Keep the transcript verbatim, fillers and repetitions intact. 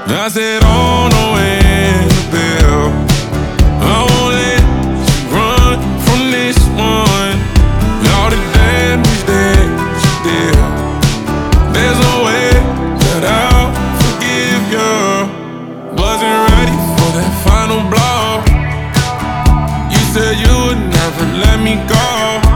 I said, oh, no, Annabelle, I won't let you run from this one. All the damage that you did, there's no way that I'll forgive you. Wasn't ready for that final blow. You said you would never let me go.